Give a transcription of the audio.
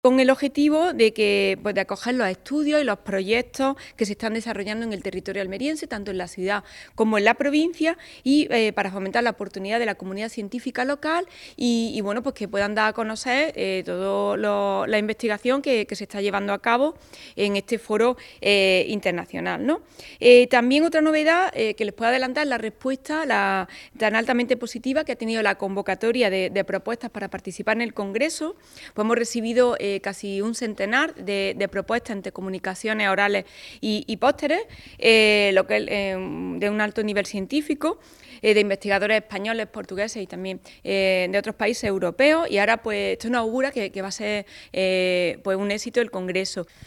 con el objetivo de que, pues, de acoger los estudios y los proyectos que se están desarrollando en el territorio almeriense, tanto en la ciudad como en la provincia, y para fomentar la oportunidad de la comunidad científica local y bueno, pues que puedan dar a conocer toda la investigación que se está llevando a cabo en este foro internacional, ¿no? También otra novedad que les puedo adelantar es la respuesta tan altamente positiva que ha tenido la convocatoria de propuestas para participar en el Congreso. Pues hemos recibido casi un centenar de propuestas entre comunicaciones orales y pósteres, lo que de un alto nivel científico, de investigadores españoles, portugueses y también de otros países europeos, y ahora pues esto nos augura que va a ser pues un éxito el Congreso.